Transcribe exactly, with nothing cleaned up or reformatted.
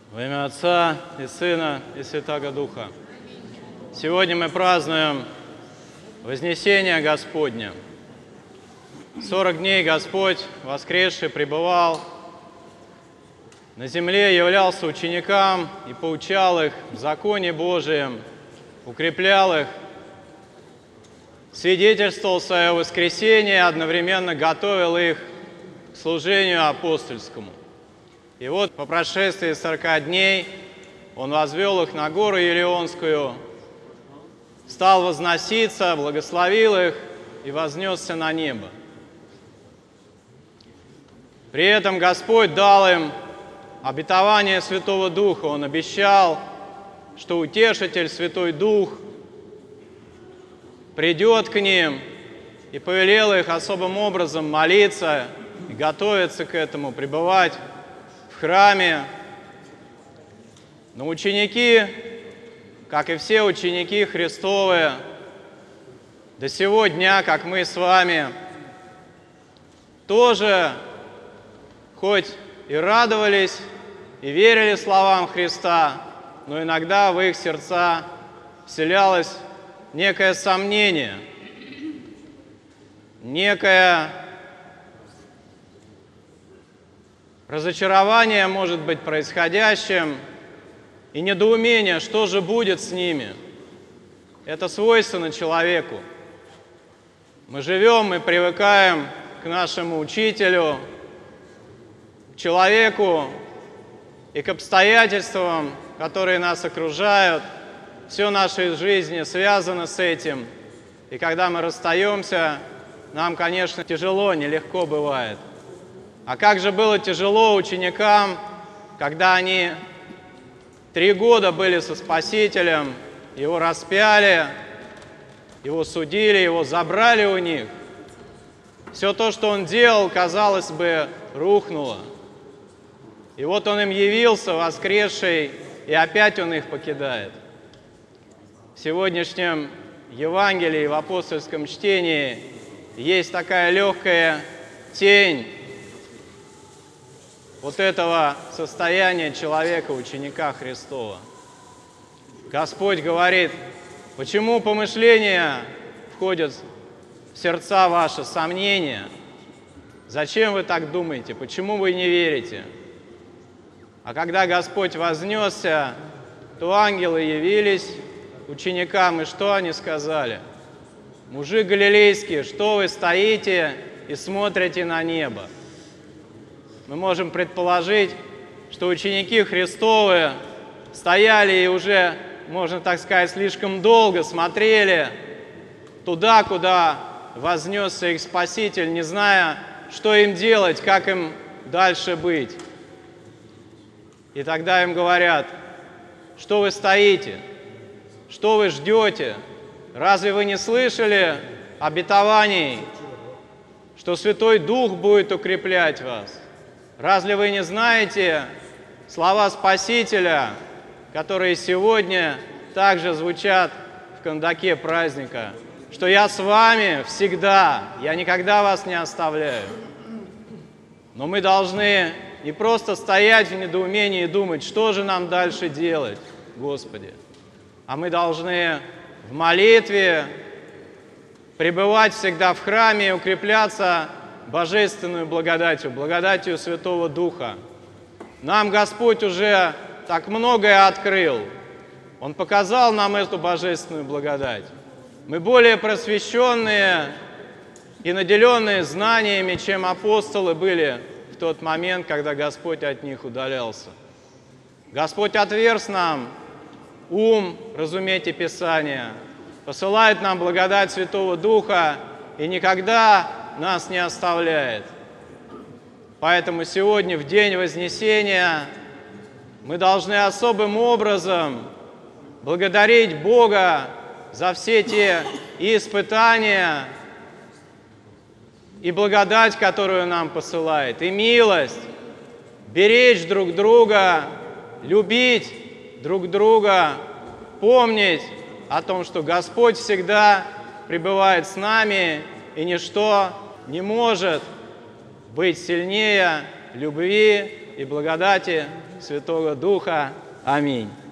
Во имя Отца и Сына и Святаго Духа. Сегодня мы празднуем Вознесение Господне. Сорок дней Господь, воскресший, пребывал на земле, являлся ученикам и поучал их в законе Божием, укреплял их, свидетельствовал о своем воскресении, одновременно готовил их к служению апостольскому. И вот по прошествии сорока дней Он возвел их на гору Елеонскую, стал возноситься, благословил их и вознесся на небо. При этом Господь дал им обетование Святого Духа. Он обещал, что Утешитель, Святой Дух, придет к ним, и повелел их особым образом молиться и готовиться к этому, пребывать в храме. Но ученики, как и все ученики Христовы, до сего дня, как мы с вами, тоже хоть и радовались, и верили словам Христа, но иногда в их сердца вселялось некое сомнение, некое разочарование, может быть, происходящим, и недоумение, что же будет с ними. Это свойственно человеку. Мы живем, мы привыкаем к нашему учителю, к человеку и к обстоятельствам, которые нас окружают. Все нашей жизни связано с этим. И когда мы расстаемся, нам, конечно, тяжело, нелегко бывает. А как же было тяжело ученикам, когда они три года были со Спасителем, Его распяли, Его судили, Его забрали у них. Все то, что Он делал, казалось бы, рухнуло. И вот Он им явился, воскресший, и опять Он их покидает. В сегодняшнем Евангелии, в апостольском чтении есть такая легкая тень вот этого состояния человека, ученика Христова. Господь говорит: почему помышления входят в сердца ваши, сомнения? Зачем вы так думаете? Почему вы не верите? А когда Господь вознесся, то ангелы явились ученикам, и что они сказали? Мужи галилейские, что вы стоите и смотрите на небо? Мы можем предположить, что ученики Христовы стояли и уже, можно так сказать, слишком долго смотрели туда, куда вознесся их Спаситель, не зная, что им делать, как им дальше быть. И тогда им говорят: что вы стоите, что вы ждете? Разве вы не слышали обетований, что Святой Дух будет укреплять вас? Разве вы не знаете слова Спасителя, которые сегодня также звучат в кандаке праздника, что «Я с вами всегда, я никогда вас не оставляю». Но мы должны не просто стоять в недоумении и думать, что же нам дальше делать, Господи, а мы должны в молитве пребывать всегда в храме и укрепляться божественную благодатью, благодатью Святого Духа. Нам Господь уже так многое открыл. Он показал нам эту божественную благодать. Мы более просвещенные и наделенные знаниями, чем апостолы были в тот момент, когда Господь от них удалялся. Господь отверз нам ум разуметь и Писание, посылает нам благодать Святого Духа и никогда нас не оставляет. Поэтому сегодня, в день Вознесения, мы должны особым образом благодарить Бога за все те испытания и благодать, которую нам посылает, и милость, беречь друг друга, любить друг друга, помнить о том, что Господь всегда пребывает с нами, и ничто не может быть сильнее любви и благодати Святого Духа. Аминь.